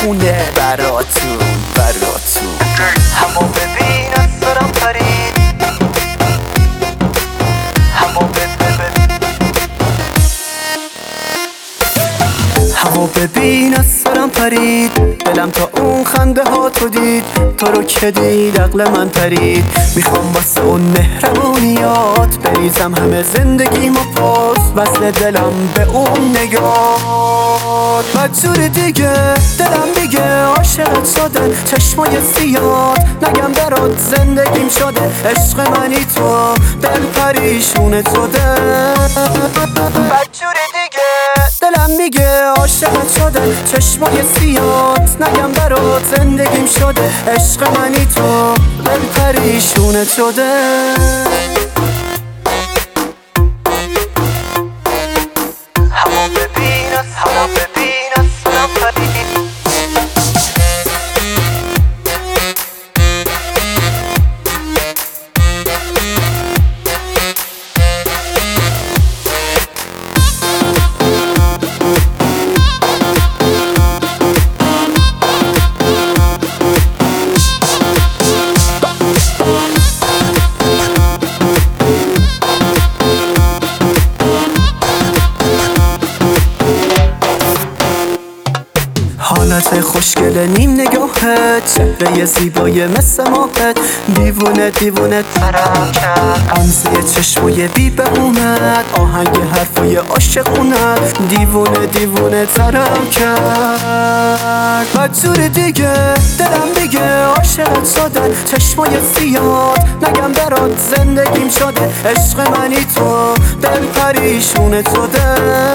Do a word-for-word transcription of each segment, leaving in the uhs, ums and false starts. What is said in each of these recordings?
خونه براتون براتون همو ببین از سرم پرید همو ببین همو ببین از سرم پرید دلم تا اون خنده ها تو دید تو رو که دید عقل من پرید میخوام واسه اون مهربونیات بریزم همه زندگیمو پاس وصل دلم به اون نگاه بدجور دیگه دلم دیگه عاشقت شده چشمای سیاد نگم برات زندگیم شده عشق منی تو دل پریشونت شده بدجور دیگه دلم میگه عاشقت شده چشمای سیاد نگم برات زندگیم شده عشق منی تو دل پریشونت شده همو ببین از همو ببین از سرم پرید حالت خوشگل نیم نگاهت چهره زیبای مثل ماهت دیوونه دیوونه ترم کرد غمزه چشمای بی بهونت آهنگ حرفای عاشقونت دیوونه دیوونه ترم کرد بدجور دیگه دلم دیگه عاشقت شده چشمای سیاد نگم برات زندگیم شده عشق منی تو دل پریشونت شده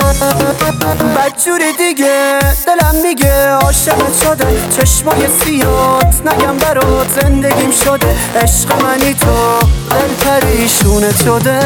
بدجور دیگه دلم میگه عاشقت شده چشمای سیاد نگم برات زندگیم شده عشق منی تو دل پریشونت شده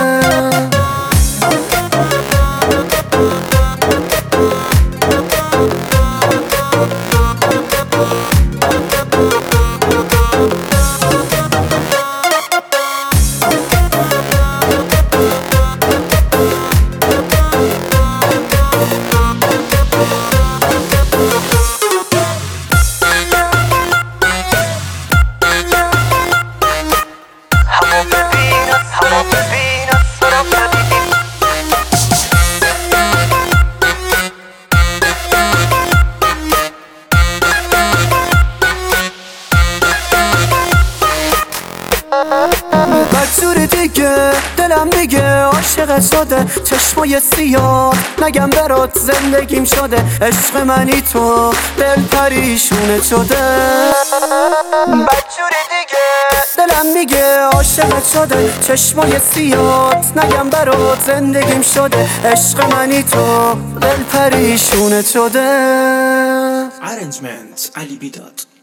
بدجور دیگه دلم دیگه عاشقت شده چشمای سیاه نگم برات زندگیم شده عشق منی تو دل پریشونت شده بدجور دیگه دلم میگه عاشقت شده چشمای سیاه نگم برات زندگیم شده عشق منی تو دل پریشونت شده Arrangement علی بیداد.